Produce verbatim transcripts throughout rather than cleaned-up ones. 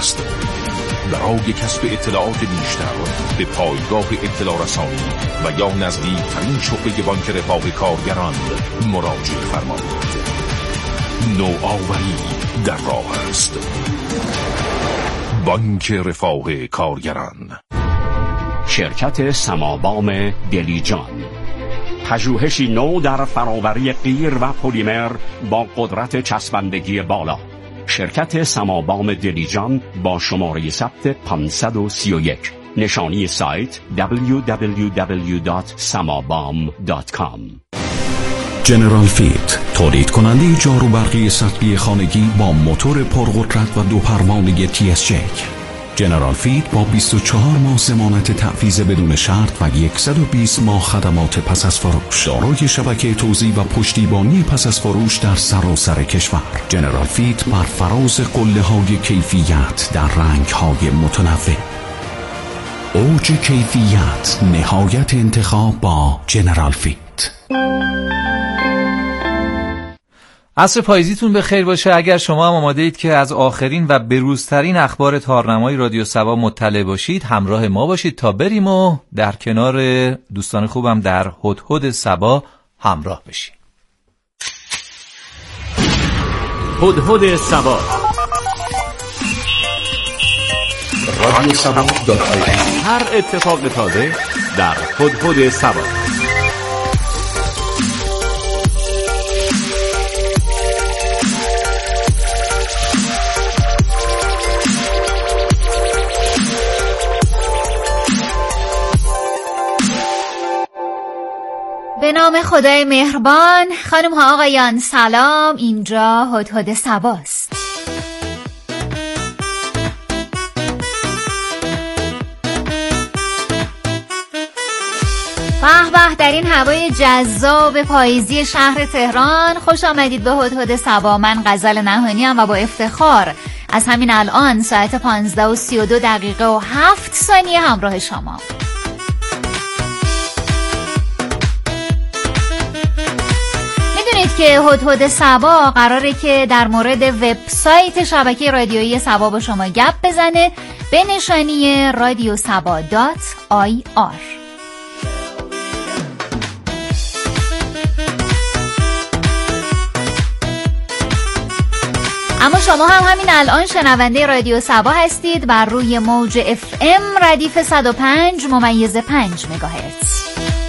است. برای کسب اطلاعات بیشتر به پایگاه اطلاع رسانی و یا نزدیکترین شعبه بانک رفاه کارگران مراجعه فرمایید. نوآوری در راه است. بانک رفاه کارگران. شرکت سمابام دلیجان، پژوهشی نو در فراوری قیر و پلیمر با قدرت چسبندگی بالا. شرکت سمابام دلیجان با شماره ثبت پانصد و سی و یک. نشانی سایت دبلیو دبلیو دبلیو دات سمابام دات کام. جنرال فیت، تولید کننده جاروبرقی سطحی خانگی با موتور پرقدرت و دو پروانه تی اس جک. جنرال فیت با بیست و چهار ماه ضمانت تحویض بدون شرط و صد و بیست ماه خدمات پس از فروش، دارای شبکه توزیع و پشتیبانی پس از فروش در سراسر کشور. جنرال فیت بر فراز قله های کیفیت در رنگ های متنوع. اوج کیفیت، نهایت انتخاب با جنرال فیت. عصر پاییزیتون به خیر باشه. اگر شما هم آماده اید که از آخرین و بروزترین اخبار تارنمای رادیو سبا مطلع باشید، همراه ما باشید تا بریم و در کنار دوستان خوبم در هدهد سبا همراه بشیم. هدهد سبا، رادیو سبا دات آی ای. هر اتفاق تازه در هدهد سبا. به نام خدای مهربان. خانم ها آقایان سلام، اینجا هدهد سباست. به به، در این هوای جذاب پاییزی شهر تهران خوش آمدید به هدهد سبا. من غزل نهانی ام و با افتخار از همین الان ساعت پانزده و سی و دو دقیقه و هفت ثانیه همراه شما. میدونید که هدهد سبا قراره که در مورد وبسایت شبکه رادیویی سبا با شما گپ بزنه به نشانی رادیو سبا دات آی آر. اما شما هم همین الان شنونده رادیو سبا هستید بر روی موج اف ام ردیف صد و پنج ممیز پنج مگاهرتز.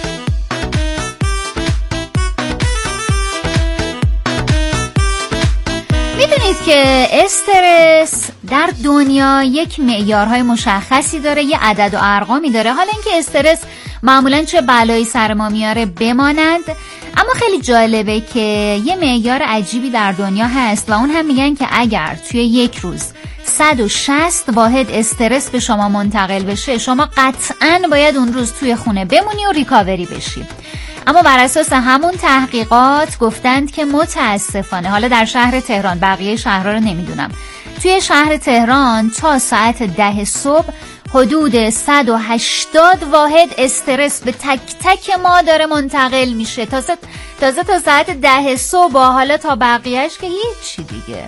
میدونید که استرس در دنیا یک معیارهای مشخصی داره، یه عدد و ارقامی داره. حالا اینکه استرس معمولاً چه بلایی سر ما میاره بمانند، اما خیلی جالبه که یه معیار عجیبی در دنیا هست و اون هم میگن که اگر توی یک روز صد و شصت واحد استرس به شما منتقل بشه، شما قطعاً باید اون روز توی خونه بمونی و ریکاوری بشی. اما بر اساس همون تحقیقات گفتند که متاسفانه، حالا در شهر تهران، بقیه شهرها رو نمیدونم، توی شهر تهران تا ساعت ده صبح حدود صد و هشتاد واحد استرس به تک تک ما داره منتقل میشه. تازه تازه تا ساعت ده صبح، حالا تا بقیهش که هیچی دیگه.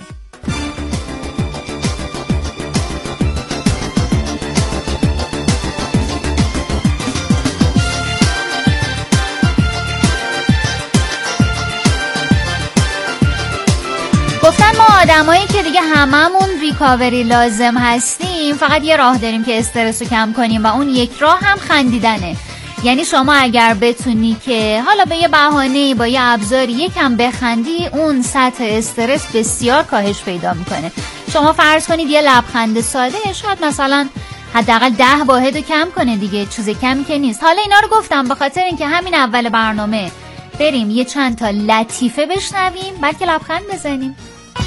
گفتن ما آدمایی که دیگه هممون ریکاوری لازم هستیم، فقط یه راه داریم که استرس رو کم کنیم و اون یک راه هم خندیدنه. یعنی شما اگر بتونی که حالا به یه بهانه‌ای با یه ابزاری یکم بخندی، اون سطح استرس بسیار کاهش پیدا میکنه. شما فرض کنید یه لبخند ساده شاید مثلا حداقل ده واحد رو کم کنه دیگه، چیز کمی که نیست. حالا اینا رو گفتم به خاطر اینکه همین اول برنامه بریم یه چند تا لطیفه بشنویم، بلکه لبخند بزنیم.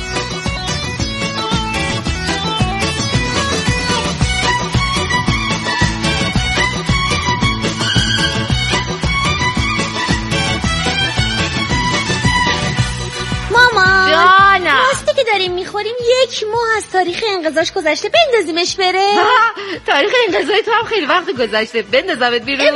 راستی که داریم میخوریم یک ماه از تاریخ انقضاش گذشته، بندازیمش بره. تاریخ انقضای تو هم خیلی وقت گذشته، بندازمت بیرون.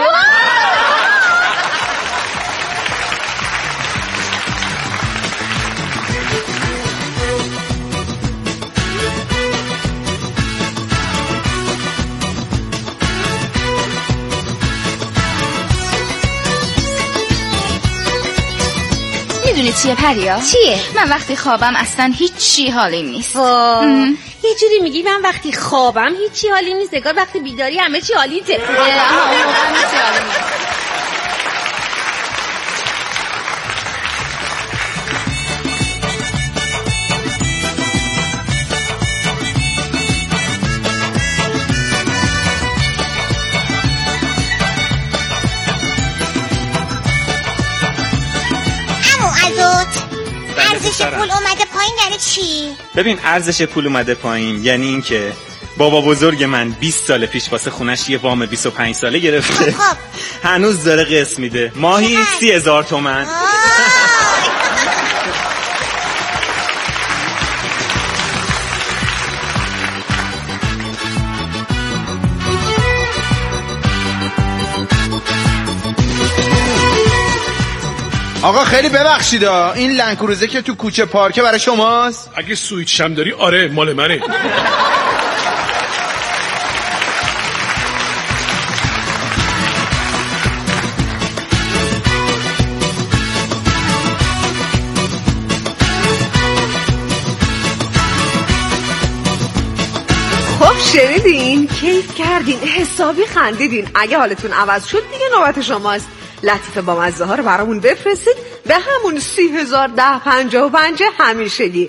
چیه پریا؟ چیه؟ من وقتی خوابم اصلا هیچی حالیم نیست. یه جوری میگی من وقتی خوابم هیچی حالیم نیست، نگار وقتی بیداری همه چی حالیته. ارزش پول اومده پایین یعنی چی؟ ببین ارزش پول اومده پایین یعنی این که بابا بزرگ من بیست سال پیش واسه خونش یه وام بیست و پنج ساله گرفته. خب هنوز داره قسط میده، ماهی سی هزار تومن. آقا خیلی ببخشید این لنکروزه که تو کوچه پارکه برای شماست؟ اگه سویچ هم داری آره مال منه. خب شنیدین؟ کیف کردین، حسابی خندیدین. اگه حالتون عوض شد دیگه نوبت شماست. لطیفه با مزه ها رو برامون بفرستید به همون سی هزار ده پنجاه و پنج همیشگی.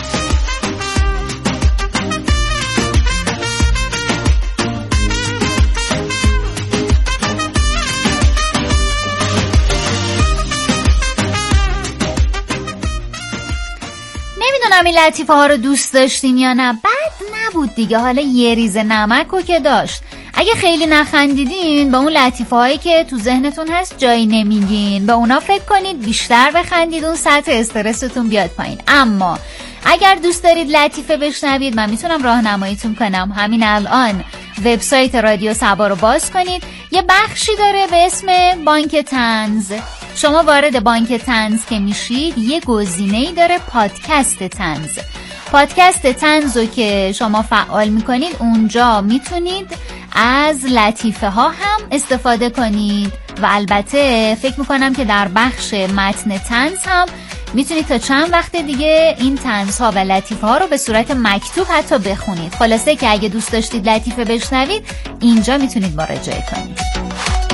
نمیدونم این لطیفه ها رو دوست داشتین یا نه. بد نبود دیگه، حالا یه ریز نمک رو که داشت. اگه خیلی نخندیدین با اون لطیفه هایی که تو ذهنتون هست جایی نمیگین، به اونا فکر کنید بیشتر بخندید، اون سطح استرستون بیاد پایین. اما اگر دوست دارید لطیفه بشنوید من میتونم راهنماییتون کنم. همین الان وبسایت رادیو صبا رو باز کنید، یه بخشی داره به اسم بانک طنز. شما وارد بانک طنز که میشید یه گزینه‌ای داره پادکست طنز. پادکست طنز رو که شما فعال میکنید اونجا میتونید از لطیفه ها هم استفاده کنید و البته فکر میکنم که در بخش متن طنز هم میتونید تا چند وقت دیگه این طنز ها و لطیفه ها رو به صورت مکتوب حتی بخونید. خلاصه که اگه دوست داشتید لطیفه بشنوید اینجا میتونید مراجعه کنید.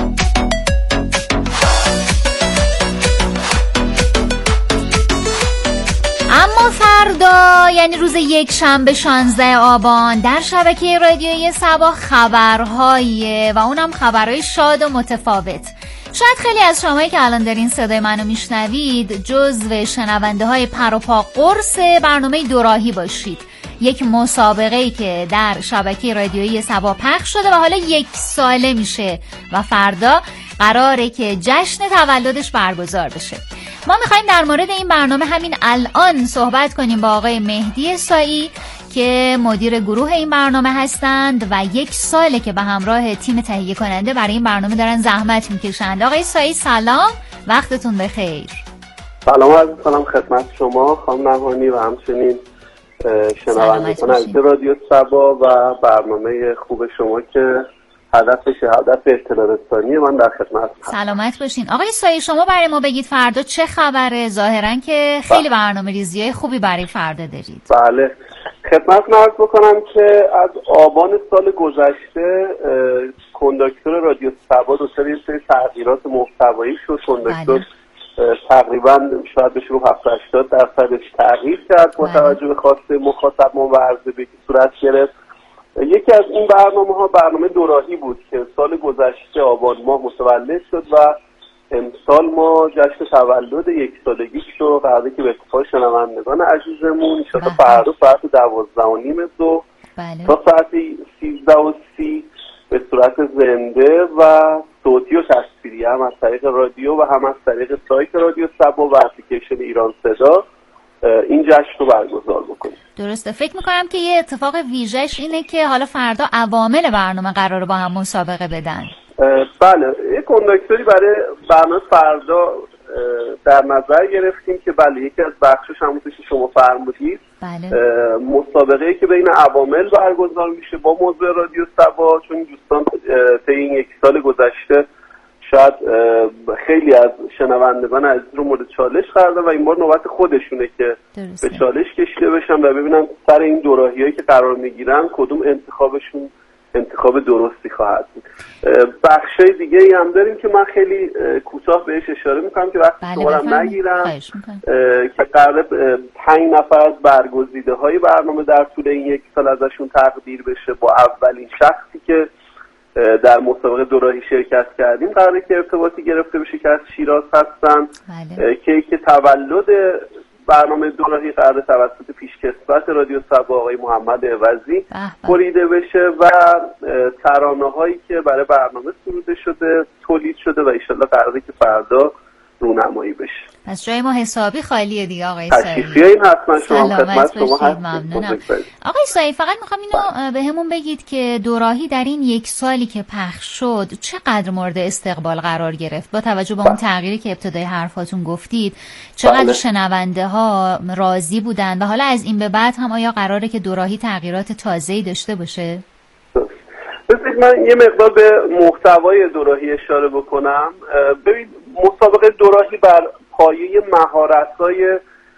اما فردا یعنی روز یک شنبه شانزده آبان در شبکه رادیویی صبا خبرهاییه و اونم خبرهای شاد و متفاوت. شاید خیلی از شمایی که الان دارین صدای منو میشنوید جزو شنونده های پر و پا قرص برنامه دوراهی باشید. یک مسابقه‌ای که در شبکه رادیویی صبا پخش شده و حالا یک ساله میشه و فردا قراره که جشن تولدش برگزار بشه. ما میخوایم در مورد این برنامه همین الان صحبت کنیم با آقای مهدی سایی که مدیر گروه این برنامه هستند و یک ساله که به همراه تیم تهیه کننده برای این برنامه دارن زحمت میکشند. آقای سایی سلام، وقتتون بخیر. سلام عرض می‌کنم خدمت شما خانم نهانی و همچنین شنوندگان از رادیو صبا و برنامه خوب شما که هدفش هدف اطلاع رسانی من در خدمت هستم. سلامت باشین. آقای سایی شما برای ما بگید فردا چه خبره؟ ظاهرا که خیلی برنامه ریزیای خوبی برای فردا دارید. بله خدمت عرض بکنم که از آبان سال گذشته کنداکتور رادیو صبا دچار یه سری تغییرات محتوایی شد. کنداکتور تقریبا شاید بشه رو هفتاد هشتاد درصدش تغییر کرد با توجه به خواسته مخاطب و عرضه به صورت گرفت. یکی از این برنامه ها برنامه دوراهی بود که سال گذشته آبان ماه متولد شد و امسال ما جشن تولد یک سالگیش رو قراره که به اتفاق شنوندگان عزیزمون انشاءالله فردا ساعت دوازده و نیم صبح تا ساعت سیزده و سی به صورت زنده و صوتی و تصویری هم از طریق رادیو و هم از طریق سایت رادیو صبا و اپلیکیشن ایران صدا این جشن رو برگزار بکنیم. درسته. فکر میکنم که یه اتفاق ویژه‌اش اینه که حالا فردا عوامل برنامه قراره با هم مسابقه بدن. بله یک کنداکتوری برای برنامه فردا در نظر گرفتیم که بله یکی از بخشش همونطور که شما فرمودید بله. مسابقه‌ای که بین عوامل برگزار میشه با موضوع رادیو صبا، چون دوستان طی این یک سال گذشته شاید خیلی از شنوندگان عزیز رو مورد چالش قرار دادن و این بار نوبت خودشونه که درسته. به چالش کشیده بشن و ببینن سر این دوراهیایی که قرار میگیرن کدوم انتخابشون انتخاب درستی خواهد بود. بخشای دیگه ای هم داریم که من خیلی کوتاه بهش اشاره میکنم که وقتی شمارم نگیرم که قرار پنج نفر از برگزیده های برنامه در طول این یک سال ازشون تقدیر بشه. با اولین شخصی که در مسابقه دوراهی شرکت کردیم قراره که ارتباطی گرفته بشه که از شیراز هستن. کیک تولد برنامه دوراهی قراره توسط پیشکسوت رادیو صبا آقای محمد عوضی بریده بشه و ترانه هایی که برای برنامه سروده شده تولید شده و انشالله قراره که فردا رونمایی بشه. پس جای ما حسابی خالیه دیگه آقای سایی. این حتما شما خدمت شما هستید. ممنونم. آقای سایی فقط میخوام اینو به همون بگید که دوراهی در این یک سالی که پخش شد چقدر مورد استقبال قرار گرفت با توجه به اون تغییری که ابتدای حرفاتون گفتید؟ چقدر بله. شنونده ها راضی بودن و حالا از این به بعد هم آیا قراره که دوراهی تغییرات تازه‌ای داشته باشه؟ بذارید من یه مقدار به محتوای دوراهی اشاره بکنم. ببین مسابقه دوراهی بر پایه مهارت‌های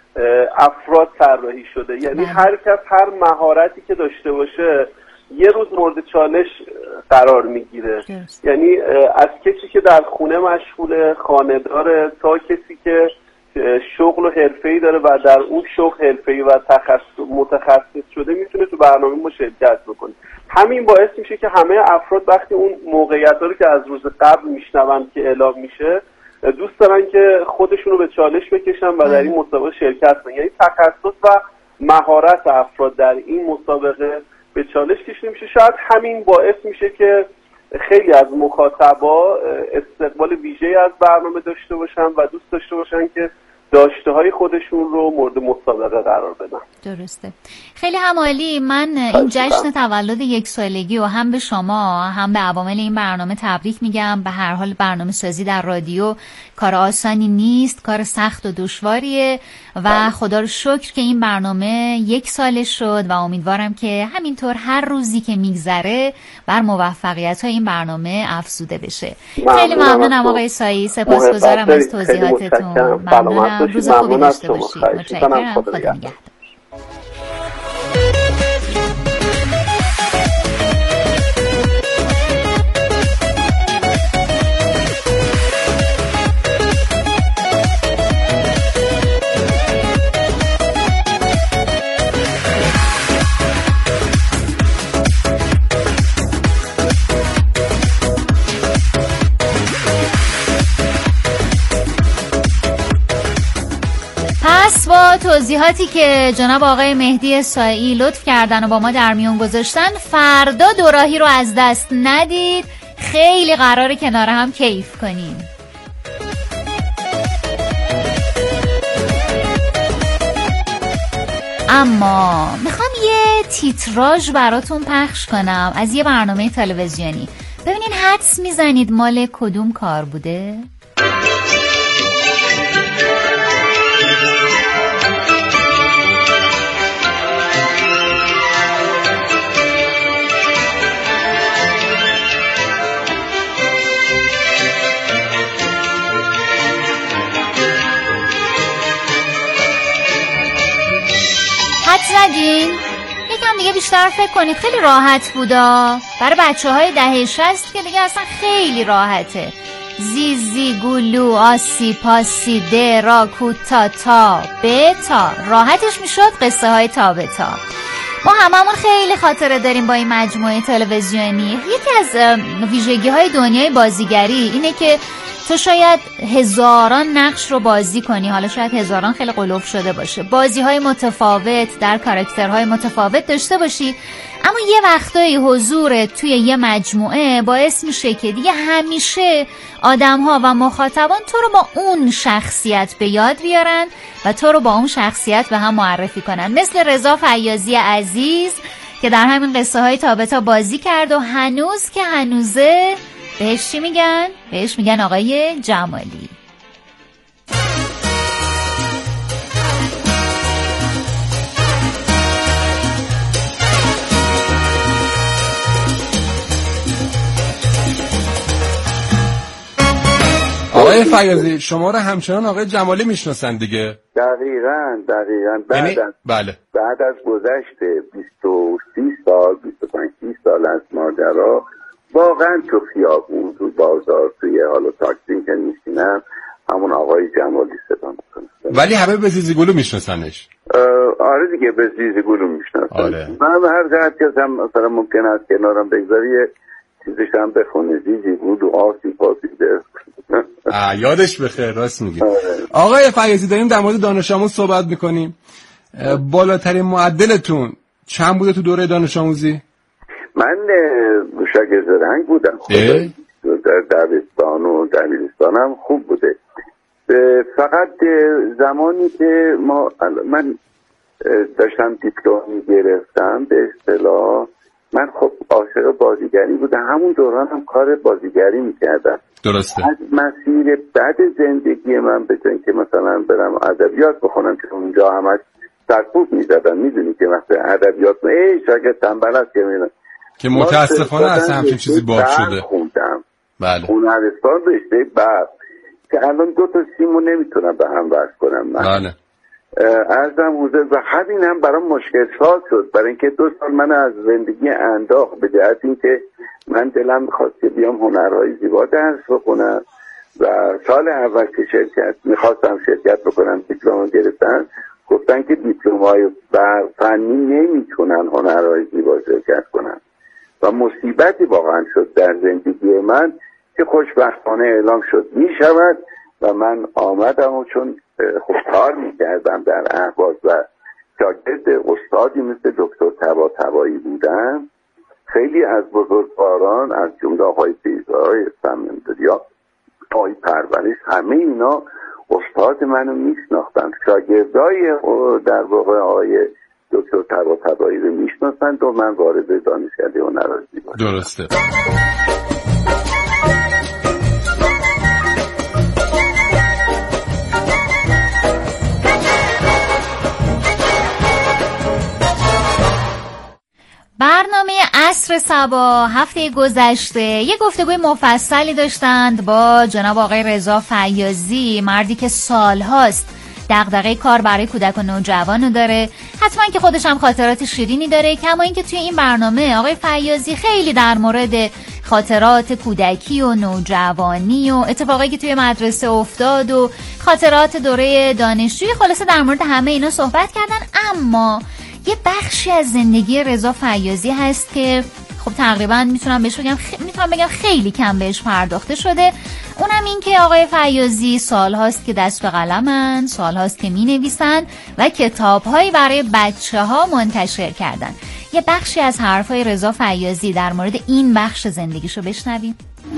افراد طراحی شده، یعنی هر کس هر مهارتی که داشته باشه یه روز مورد چالش قرار میگیره. یعنی از کسی که در خونه مشغول خانه‌دار تا کسی که شغل و حرفه‌ای داره و در اون شغل حرفه‌ای و تخصص متخصص شده میتونه تو برنامه ما شرکت بکنه. همین باعث میشه که همه افراد وقتی اون موقعیت‌ها رو که از روز قبل میشنون که اعلام میشه دوست دارن که خودشون رو به چالش بکشن و در این مسابقه شرکت کنن. یعنی تخصص و مهارت افراد در این مسابقه به چالش کشیده میشه. شاید همین باعث میشه که خیلی از مخاطبا استقبال ویژه‌ای از برنامه داشته باشن و دوست داشته باشن که داشته های خودشون رو مورد مسابقه قرار بدن. درسته. خیلی هم عالی. من این جشن تولد یک سالگی و هم به شما هم به عوامل این برنامه تبریک میگم. به هر حال برنامه سازی در رادیو کار آسانی نیست، کار سخت و دشواریه و خدا رو شکر که این برنامه یک سال شد و امیدوارم که همینطور هر روزی که میگذره بر موفقیت های این برنامه افزوده بشه. خیلی ممنونم آقای سایی، سپاسگزارم از توضیحاتتون. ممنونم. روز خوبی داشته باشید. متشکرم. خدا نگهدار. پس با توضیحاتی که جناب آقای مهدی سایی لطف کردن و با ما در میون گذاشتن، فردا دوراهی رو از دست ندید. خیلی قراره کنار هم کیف کنیم. اما میخوام یه تیتراژ براتون پخش کنم از یه برنامه تلویزیونی. ببینین حدس میزنید مال کدوم کار بوده؟ زدین؟ یکم دیگه بیشتر فکر کنید. خیلی راحت بودا برای بچه های دهه شصت که دیگه اصلا خیلی راحته. زیزی گلو آسی پاسی ده را کوتا تا بتا. راحتش میشد قصه های تا بتا. ما هممون خیلی خاطره داریم با این مجموعه تلویزیونی. یکی از ویژگی های دنیای بازیگری اینه که تو شاید هزاران نقش رو بازی کنی، حالا شاید هزاران خیلی قلوب شده باشه، بازی های متفاوت در کاراکترهای متفاوت داشته باشی، اما یه وقتایی حضور توی یه مجموعه باعث میشه که دیگه همیشه آدم‌ها و مخاطبان تو رو با اون شخصیت به یاد بیارن و تو رو با اون شخصیت به هم معرفی کنن. مثل رضا فیاضی عزیز که در همین قصه های تابتا بازی کرد و هنوز که هنوزه بهش چی میگن؟ بهش میگن آقای جمالی. آقای فیاضی شما رو همچنان آقای جمالی میشناسن دیگه؟ دقیقاً دقیقاً بعد یعنی... از بله. بعد از گذشت بیست و سی سال بیست و پنج سال از ماجرا واقعا تو خیابون تو بازار توی حالا تاکسی که میشینم همون آقای جمالی صدا میکنه. ولی همه به زیزی گلو میشناسنش. آره دیگه به زیزی گلو میشناسن. آره. من هر جهت که هم مثلا ممکن است کنارم بگذاری چیزش هم بخونه زیزی گلو آسی پاسیده. یادش بخیر راست میگی. آره. آقای فیاضی داریم در مورد دانش آموز صحبت میکنیم. بالاترین معدلتون چند بوده تو دوره دانش آموزی؟ من شاگرد رنگ بودم. در دبستان و دبیرستانم خوب بوده. فقط زمانی که ما من داشتم دیپلم گرفتم به اصطلاح من خب عاشق بازیگری بودم. همون دوران هم کار بازیگری میکردم. درسته. از مسیر بعد زندگی من به جای که مثلا برم ادبیات بخونم که اونجا همش سرکوب میزدن، میدونی که وقتی ادبیات ای شاگرد تنبل است که میدونم که متاسفانه اصلا همچین چیزی باب شده. خوندم بله. هنرستان رشته برق که الان دو تا سیمو نمیتونم به هم وصل کنم من. بله. ارزم حضور و همین هم برام مشکل ساز شد برای اینکه دو سال من از زندگی انداخت به جهت اینکه من دلم میخواست که بیام هنرهای زیبا درس بخونم و سال اول که شرکت میخواستم شرکت بکنم دیپلم گرفتن گفتن که دیپلم‌های فنی نمیتونن هنرهای زیبا شرکت کنن و مصیبتی واقعا شد در زندگی من که خوشبختانه اعلام شد میشود و من آمدم و چون خوب کار میکردم در اهواز و شاگرد استادی مثل دکتر طباطبایی بودم خیلی از بزرگواران از جمله آقای بیزای سمندریا آقای پرورش همه اینا استاد منو میشناختن. شاگردای در واقع آقای دکتر طباطبایی رو میشناختند و من وارد دانشکده هنرهای زیبا شدم. درسته. برنامه عصر صبا هفته گذشته یه گفتگوی مفصلی داشتند با جناب آقای رضا فیاضی، مردی که سالهاست دغدغه کار برای کودک و نوجوانو داره، حتما که خودش هم خاطرات شیرینی داره. کما اینکه توی این برنامه آقای فیاضی خیلی در مورد خاطرات کودکی و نوجوانی و اتفاقایی که توی مدرسه افتاد و خاطرات دوره دانشجویی، خلاصه در مورد همه اینا صحبت کردن. اما یه بخشی از زندگی رضا فیاضی هست که خب تقریبا میتونم بهش بگم خ... میتونم بگم خیلی کم بهش پرداخته شده. اونم این که آقای فیاضی سالهاست که دست به قلمن، سالهاست که مینویسن و کتابهایی برای بچه ها منتشر کردن. یه بخشی از حرفای رضا فیاضی در مورد این بخش زندگیشو بشنویم.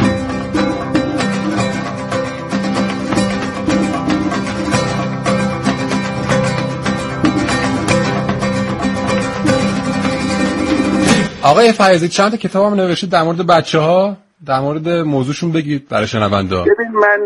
آقای فیاضی چند تا کتاب هم نوشتید در مورد بچه ها، در مورد موضوعشون بگید برای شنونده ها. ببین من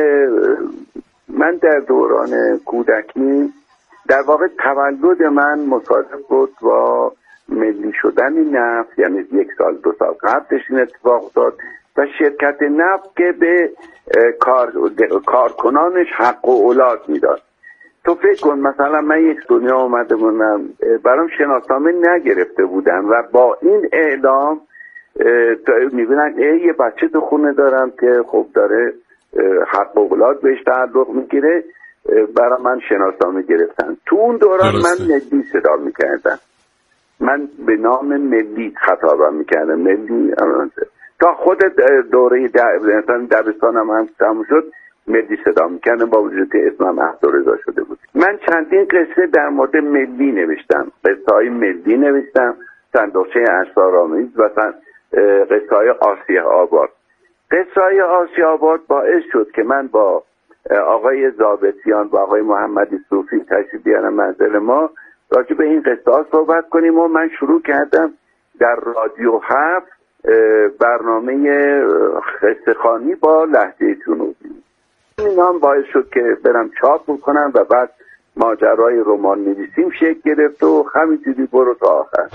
من در دوران کودکی در واقع تولد من مصادف بود با ملی شدن نفت، یعنی یک سال دو سال قبلش این اتفاق افتاد و شرکت نفت که به کار کارکنانش حق و اولاد میداد. تو فکر کن مثلا من یک دنیا اومده بودم برام شناسنامه نگرفته بودم و با این اعلام میبینن یه بچه تو خونه دارم که خب داره حق و اولاد بهش تعلق میگیره، برای من شناسنامه گرفتن. تو اون دوران من ملی صدا میکردم، من به نام ملی خطابم میکردم، ملی تا خود دوره دبستانم هم تموم شد ملی صدا میکردم با وجود که اسمم عبدالرضا شده بود. من چندین قصه در مورد ملی نوشتم، قصه های ملی نوشتم، صندوقچه اسرارآمیز و قصه های آسیا آباد. قصه های آسیا آباد باعث شد که من با آقای ضابطیان و آقای محمدی صوفی تشریف بیارم منزل ما راجع به این قصه ها صحبت کنیم و من شروع کردم در رادیو هفت برنامه قصه خوانی با لهجه جنوبی. این هم باعث شد که برم چاپ بکنم و بعد ماجرای رمان نویسیم شکل گرفت و همینجوری برو تا آخر.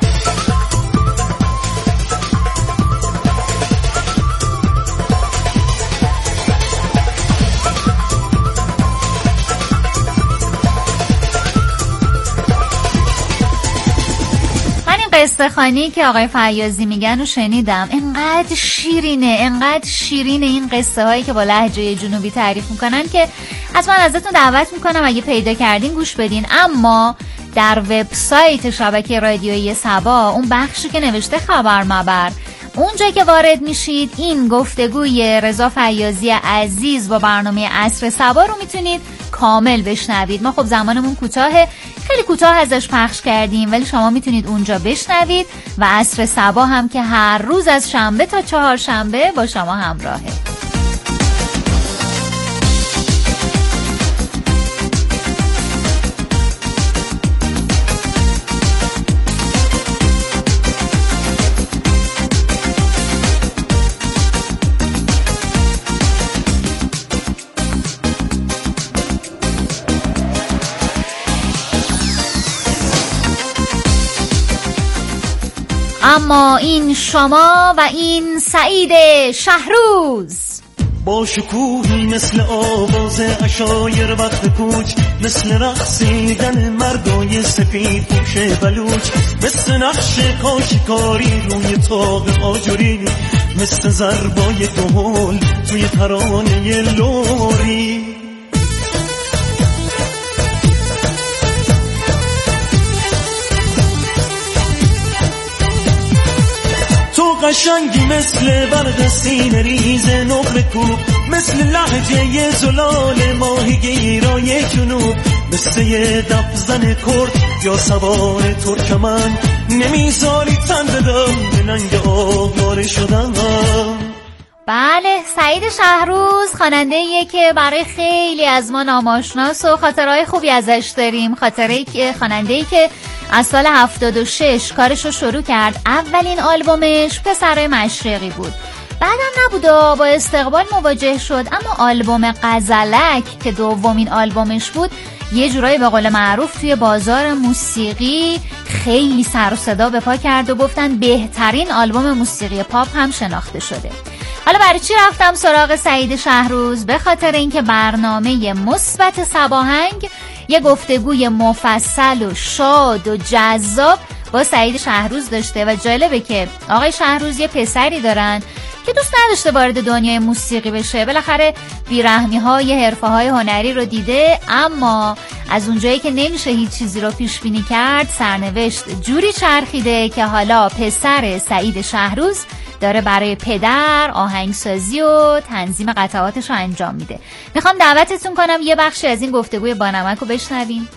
قصه خوانی که آقای فیاضی میگن رو شنیدم. انقدر شیرینه، انقدر شیرینه این قصه هایی که با لهجه جنوبی تعریف میکنن که حتما ازتون دعوت میکنم اگه پیدا کردین گوش بدین. اما در وبسایت شبکه رادیویی صبا اون بخشی که نوشته خبر مبر، اونجا که وارد میشید این گفتگوی رضا فیاضی عزیز با برنامه عصر صبا رو میتونید کامل بشنوید. ما خب زمانمون کوتاهه، خیلی کوتاه ازش پخش کردیم، ولی شما میتونید اونجا بشنوید و عصر صبا هم که هر روز از شنبه تا چهارشنبه با شما همراهه. اما این شما و این سعید شهروز با شکوهی مثل آواز عشایر وقت کوچ، مثل رقصیدن مردای سفید پوش بلوچ، مثل نقش کاشیکاری روی طاق آجوری، مثل ضربای دهل توی ترانه لوری. تو قشنگی مثل برق سینه ریز نقل کوب، مثل لحجه زلال ماهیگیرای جنوب، مثل یه دبزن کرد یا سوار ترکمن، نمیذاری تن بدم به ننگ آواره شدن. بله، سعید شهروز خواننده‌ایه که برای خیلی از ما ناماشناس و خاطرهای خوبی ازش داریم. خاطره‌ای که خواننده‌ای که از سال هفتاد و شش کارشو شروع کرد. اولین آلبومش پسرای مشرقی بود، بعدم نبودا با استقبال مواجه شد، اما آلبوم غزلک که دومین آلبومش بود یه جورایی به قول معروف توی بازار موسیقی خیلی سر و صدا به پا کرد و گفتن بهترین آلبوم موسیقی پاپ هم شناخته شده. حالا برای چی رفتم سراغ سعید شهروز؟ به خاطر اینکه برنامه مثبت صباهنگ یه گفتگوی مفصل و شاد و جذاب با سعید شهروز داشته و جالبه که آقای شهروز یه پسری دارن که دوست نداشته وارد دنیای موسیقی بشه. بالاخره بیرحمی‌های حرفه‌های هنری رو دیده، اما از اونجایی که نمیشه هیچ چیزی رو پیش بینی کرد، سرنوشت جوری چرخیده که حالا پسر سعید شهروز داره برای پدر آهنگسازی و تنظیم قطعاتش رو انجام میده. میخوام دعوتتون کنم یه بخشی از این گفتگوی بانمک رو بشنویم.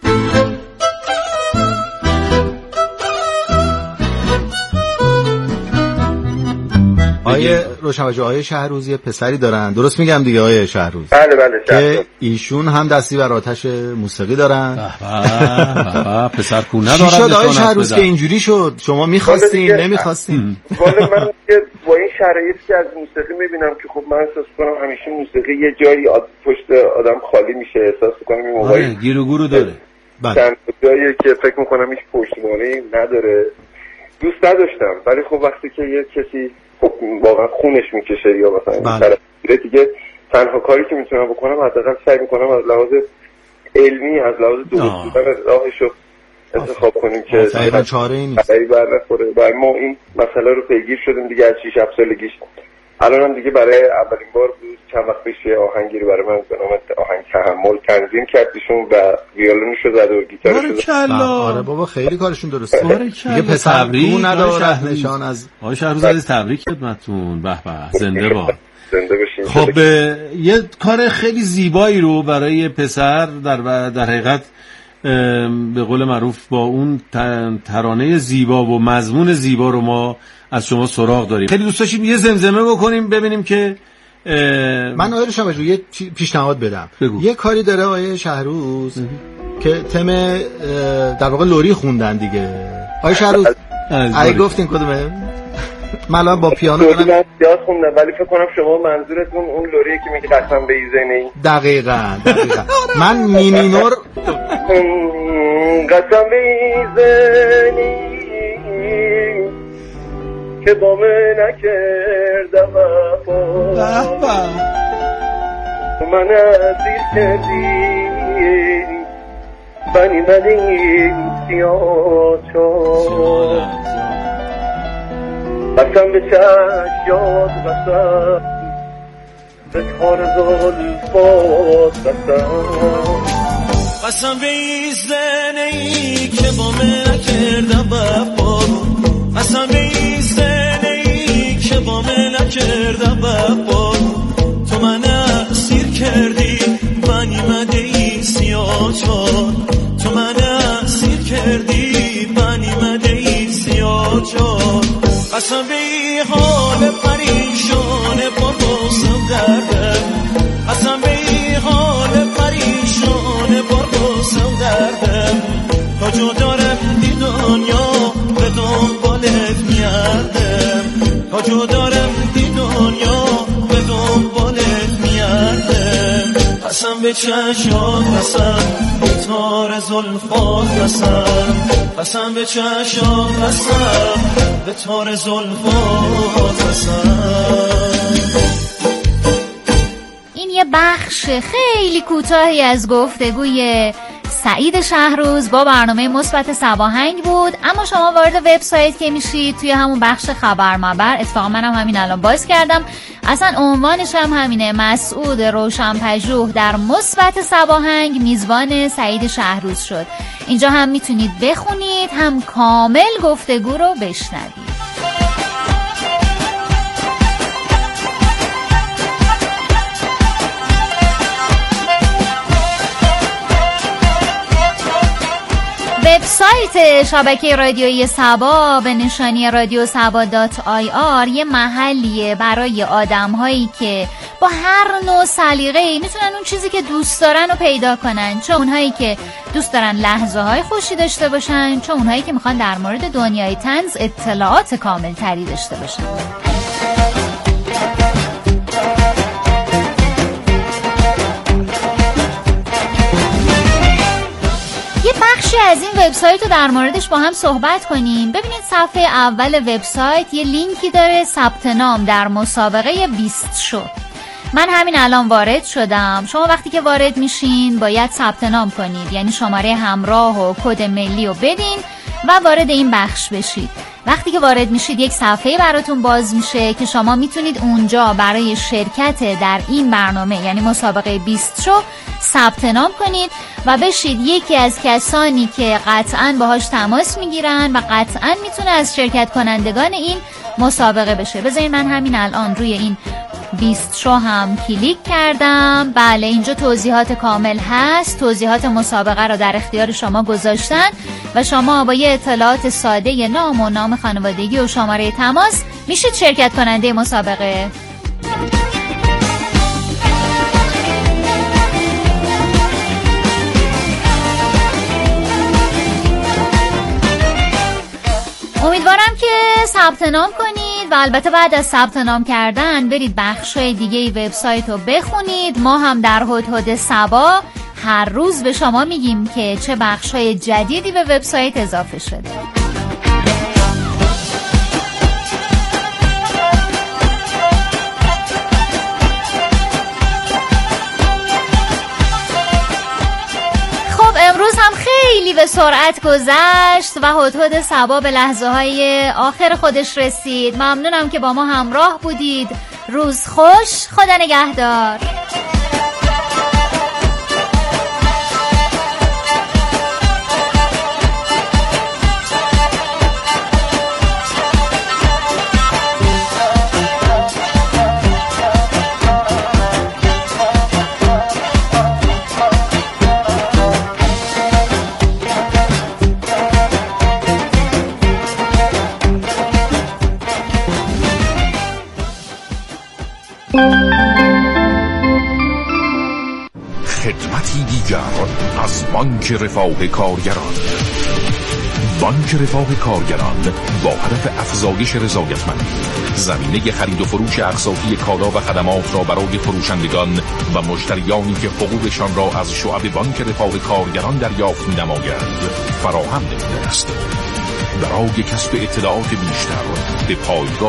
آیه روشنفکر آیه شهروز یه پسری دارن، درست میگم دیگه آیه شهروز؟ بله بله شهروز. که ایشون هم دستی بر آتش موسیقی دارن. بابا پسر کو ندارن. چی شد آیه شهروز که اینجوری شد؟ شما می‌خواستین نمی‌خواستین؟ والا من که با این شرایطی که از موسیقی می‌بینم که خب من احساس کنم همیشه موسیقی یه جایی آد... پشت آدم خالی میشه، احساس کنم این موقعی گیر و گورو داره. بله. جایی که فکر می‌کنم هیچ پشتوانه‌ای نداره. دوست نداشتم، ولی خب وقتی که یه کسی خب واقعا خونش میکشه یا مثلا طرف دیگه، تنها کاری که میتونم بکنم حداقل سعی میکنم از لحاظ علمی، از لحاظ درست بودن راهشو انتخاب کنیم که تقریبا چاره‌ای نیست. برای بر نخوره. برای ما این مسئله رو پیگیر شدیم دیگه از شش هفت سالگیش. الانم دیگه برای اولین بار بود چند وقت پیش یه آهنگی رو برای من به نام آهنگ تحمل تنظیم کردیشون و ویولونشو زد و گیتارشو زد. آره بابا خیلی کارشون درسته. دیگه پسر کو نداره نشان از آقای شهروز عزیز، تبریک خدمتتون. به به، زنده باد. زنده باشین. خب یه کار خیلی زیبایی رو برای پسر در در حقیقت به قول معروف با اون ترانه زیبا و مضمون زیبا رو ما از شما سراغ داریم. خیلی دوست داشتیم یه زمزمه بکنیم ببینیم که من آقای شهروز یه پیشنهاد بدم. بگو. یه کاری داره آقای شهروز که تم در واقع لوری خوندن دیگه. آقای شهروز اگه گفتین کدومه؟ من الان با پیانو دارم زیاد خوندم، ولی فکر کنم شما منظورتون اون لوریه که میگه قسم به ایزنی. دقیقاً دقیقاً. من می مینور قسم به ایزنی که با من نکردم وفا، من عزیز کردی بنی مدین سیاه چون قسم به چشیات قسم به تار زلفات قسم قسم به این زنه ای که با من نکردم ببار قسم به این زنه ای که با من نکردم ببار تو من اسیر کردی بنی مده ای سیاه چار تو من اسیر کردی بنی مده ای سیاه چار قسم به این حال پریشان بردوسم دردم قسم به این حال پریشان بردوسم دردم تا جدارم دی دنیا به دنبالت میردم تا جدارم دی دنیا به دنبالت میردم قسم به چشات قسم به تار زلفات قسم قسم به چشات قسم به تار زلفات قسم. این یه بخش خیلی کوتاهی از گفتگوی سعید شهروز با برنامه مثبت سباهنگ بود. اما شما وارد وبسایت که میشید توی همون بخش خبر مبر، اتفاقا منم همین الان باز کردم، اصلا عنوانش هم همینه، مسعود روشن‌پژوه در مثبت سباهنگ میزبان سعید شهروز شد. اینجا هم میتونید بخونید هم کامل گفتگو رو بشنوید. وبسایت شبکه رادیویی سبا به نشانی رادیو سبا دات آی آر یه محلیه برای آدم‌هایی که با هر نوع سلیقه‌ای میتونن اون چیزی که دوست دارن رو پیدا کنن، چه اونهایی که دوست دارن لحظه‌های خوشی داشته باشن، چه اونهایی که میخوان در مورد دنیای طنز اطلاعات کامل تری داشته باشن. بخشی از این وبسایت رو در موردش با هم صحبت کنیم. ببینید صفحه اول وبسایت یه لینکی داره، ثبت نام در مسابقه بیست شو. من همین الان وارد شدم. شما وقتی که وارد میشین باید ثبت نام کنید، یعنی شماره همراه و کد ملی رو بدین و وارد این بخش بشید. وقتی که وارد میشید یک صفحه براتون باز میشه که شما میتونید اونجا برای شرکت در این برنامه یعنی مسابقه بیست شو ثبت نام کنید و بشید یکی از کسانی که قطعاً باهاش تماس میگیرن و قطعاً میتونه از شرکت کنندگان این مسابقه بشه. بذارید من همین الان روی این بیست شو هم کلیک کردم. بله اینجا توضیحات کامل هست، توضیحات مسابقه رو در اختیار شما گذاشتن و شما با یه اطلاعات ساده ی نام و نام خانوادگی و شماره تماس میشید شرکت کننده مسابقه. امیدوارم که ثبت نام کنید و البته بعد از ثبت نام کردن برید بخش‌های دیگه وبسایت رو بخونید. ما هم در هدهد سبا هر روز به شما میگیم که چه بخش‌های جدیدی به وبسایت اضافه شده. امروز هم خیلی به سرعت گذشت و هدهد سبا به لحظه های آخر خودش رسید. ممنونم که با ما همراه بودید. روز خوش، خدا نگهدار. خدمتی دیگر از بانک رفاه کارگران. بانک رفاه کارگران با هدف افزایش رضایتمندی زمینه خرید و فروش اقساطی کالا و خدمات را برای فروشندگان و مشتریانی که حقوقشان را از شعب بانک رفاه کارگران دریافت می‌نمایند فراهم نموده است. برای کسب اطلاعات بیشتر به پایگاه